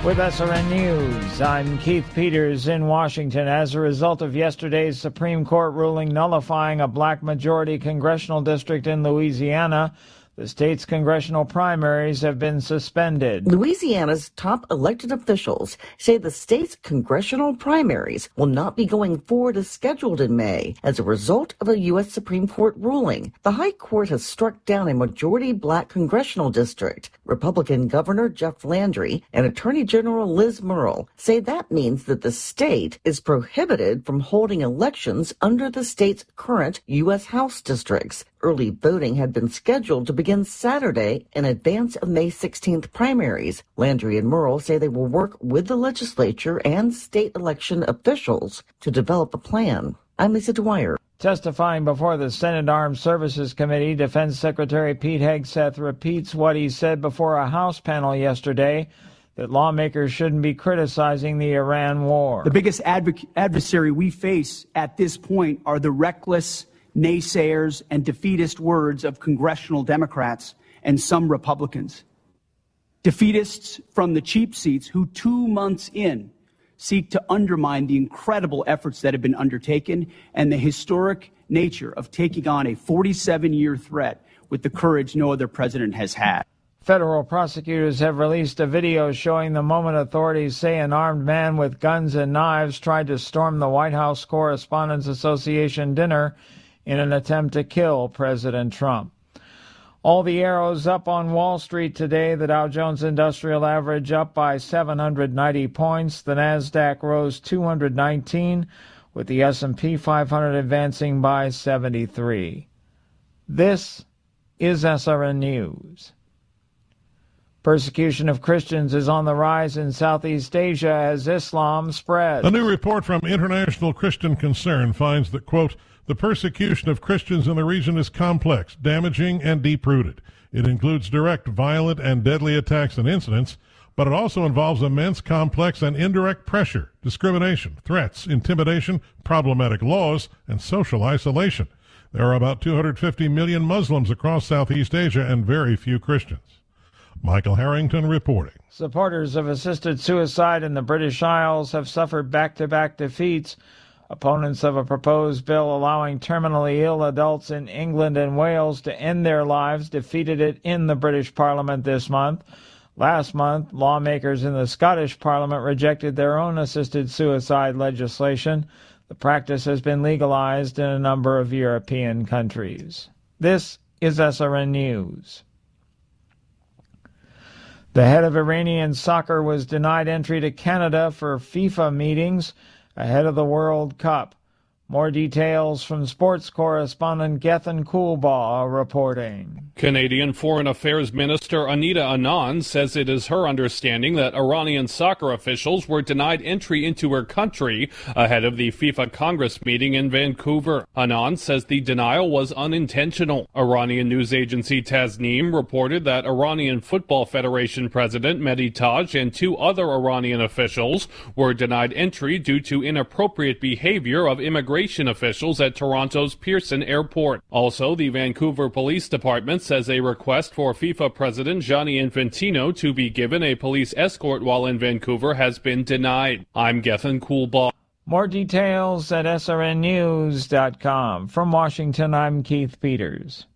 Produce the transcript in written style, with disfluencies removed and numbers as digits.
With SRN News, I'm Keith Peters in Washington. As a result of yesterday's Supreme Court ruling nullifying a black majority congressional district in Louisiana, the state's congressional primaries have been suspended. Louisiana's top elected officials say the state's congressional primaries will not be going forward as scheduled in May as a result of a U.S. Supreme Court ruling. The High Court has struck down a majority black congressional district. Republican Governor Jeff Landry and Attorney General Liz Murrill say that means that the state is prohibited from holding elections under the state's current U.S. House districts. Early voting had been scheduled to begin Saturday in advance of May 16th primaries. Landry and Murrill say they will work with the legislature and state election officials to develop a plan. I'm Lisa Dwyer. Testifying before the Senate Armed Services Committee, Defense Secretary Pete Hegseth repeats what he said before a House panel yesterday, that lawmakers shouldn't be criticizing the Iran war. The biggest adversary we face at this point are the reckless naysayers and defeatist words of congressional Democrats and some Republicans. Defeatists from the cheap seats who 2 months in seek to undermine the incredible efforts that have been undertaken and the historic nature of taking on a 47-year threat with the courage no other president has had. Federal prosecutors have released a video showing the moment authorities say an armed man with guns and knives tried to storm the White House Correspondents Association dinner in an attempt to kill President Trump. All the arrows up on Wall Street today. The Dow Jones Industrial Average up by 790 points. The Nasdaq rose 219, with the S&P 500 advancing by 73. This is SRN News. Persecution of Christians is on the rise in Southeast Asia as Islam spreads. A new report from International Christian Concern finds that, quote, the persecution of Christians in the region is complex, damaging, and deep-rooted. It includes direct, violent, and deadly attacks and incidents, but it also involves immense, complex, and indirect pressure, discrimination, threats, intimidation, problematic laws, and social isolation. There are about 250 million Muslims across Southeast Asia and very few Christians. Michael Harrington reporting. Supporters of assisted suicide in the British Isles have suffered back-to-back defeats. Opponents of a proposed bill allowing terminally ill adults in England and Wales to end their lives defeated it in the British Parliament this month. Last month, lawmakers in the Scottish Parliament rejected their own assisted suicide legislation. The practice has been legalized in a number of European countries. This is SRN News. The head of Iranian soccer was denied entry to Canada for FIFA meetings ahead of the World Cup. More details from sports correspondent Gethin Coolbaugh reporting. Canadian Foreign Affairs Minister Anita Anand says it is her understanding that Iranian soccer officials were denied entry into her country ahead of the FIFA Congress meeting in Vancouver. Anand says the denial was unintentional. Iranian news agency Tasneem reported that Iranian Football Federation President Mehdi Taj and 2 other Iranian officials were denied entry due to inappropriate behavior of immigration officials at Toronto's Pearson Airport. Also, the Vancouver Police Department says a request for FIFA President Gianni Infantino to be given a police escort while in Vancouver has been denied. I'm Gethin Coolbaugh. More details at srnnews.com. From Washington, I'm Keith Peters.